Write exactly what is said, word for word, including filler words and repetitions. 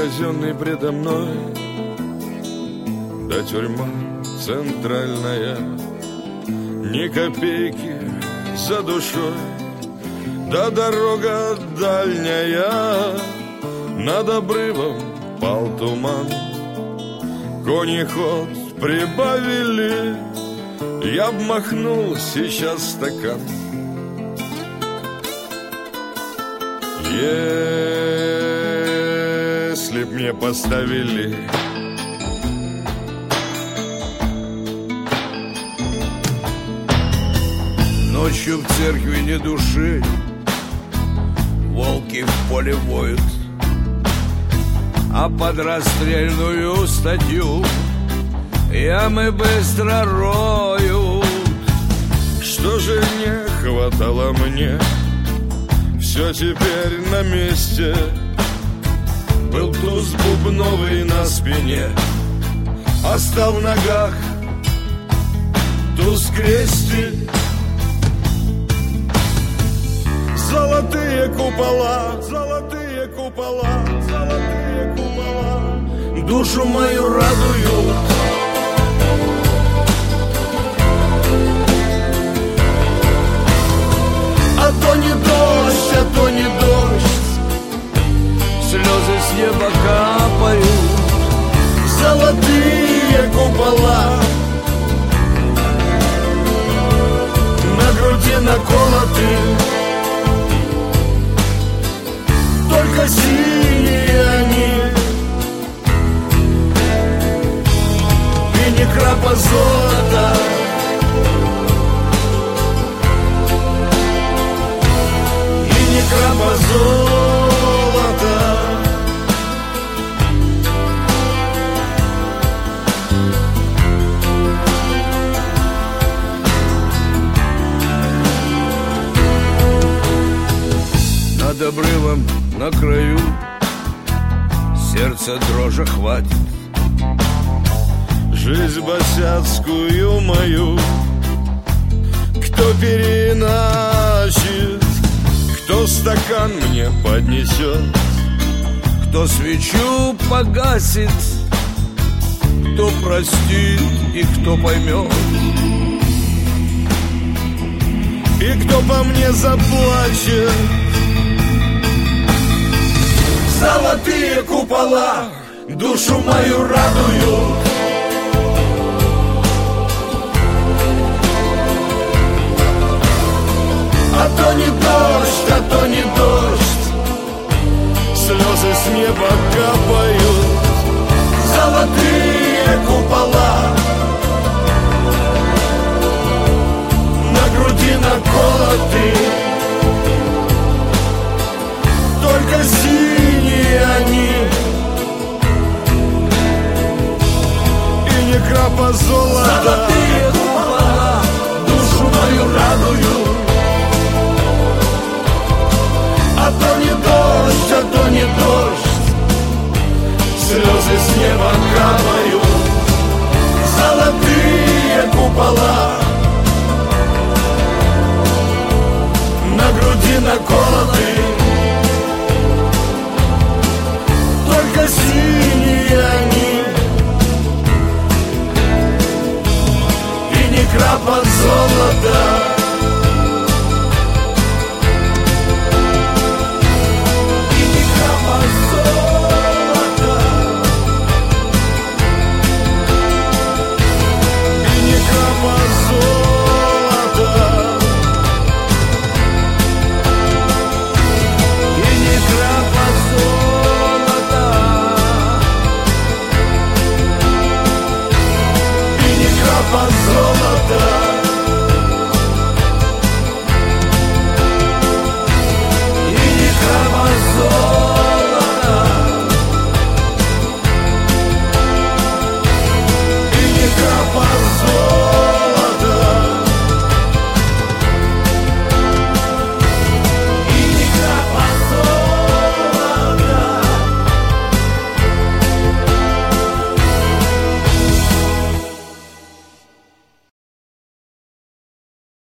казенный предо мной, да тюрьма центральная, ни копейки за душой, да дорога дальняя. Над обрывом пал туман, кони ход прибавили, я б махнул сейчас стакан. Если б мне поставили ночью в церкви ни души, волки в поле воют, а под расстрельную статью ямы быстро роют. Что же не хватало мне, все теперь на месте. Был туз бубновый на спине, а стал в ногах туз крестик. Золотые купола, золотые купола, золотые купола душу мою радуют. А то не дождь, а то не дождь, слезы с неба капают. Золотые купола на груди наколоты, только синие они, и ни крапа золота. Крапа золота. Над обрывом на краю сердце дрожи хватит. Жизнь босяцкую мою кто переначит, кто стакан мне поднесет, кто свечу погасит, кто простит и кто поймет, и кто по мне заплачет. Золотые купола душу мою радуют. А то не дождь, а то не дождь, слезы с неба капают. Золотые купола на груди наколоты, только синие они, и ни крапа золота. Золотые купола душу мою радуют. А то не дождь, а то не дождь, слезы с неба капают. Золотые купола на груди наколоты, только синие они, и ни крапа золота.